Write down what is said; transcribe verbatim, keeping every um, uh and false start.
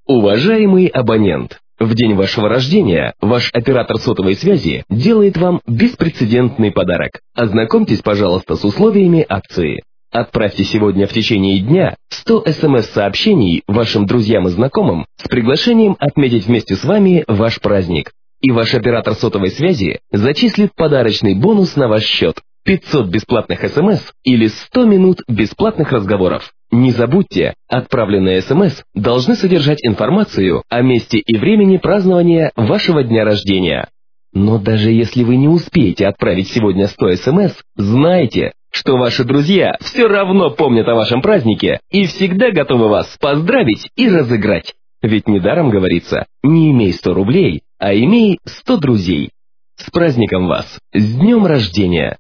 Уважаемый абонент, в день вашего рождения ваш оператор сотовой связи делает вам беспрецедентный подарок. Ознакомьтесь, пожалуйста, с условиями акции. Отправьте сегодня в течение дня сто смс-сообщений вашим друзьям и знакомым с приглашением отметить вместе с вами ваш праздник. И ваш оператор сотовой связи зачислит подарочный бонус на ваш счет. пятьсот бесплатных смс или сто минут бесплатных разговоров. Не забудьте, отправленные смс должны содержать информацию о месте и времени празднования вашего дня рождения. Но даже если вы не успеете отправить сегодня сто смс, знайте, что ваши друзья все равно помнят о вашем празднике и всегда готовы вас поздравить и разыграть. Ведь недаром говорится, не имей сто рублей, а имей сто друзей. С праздником вас! С днем рождения!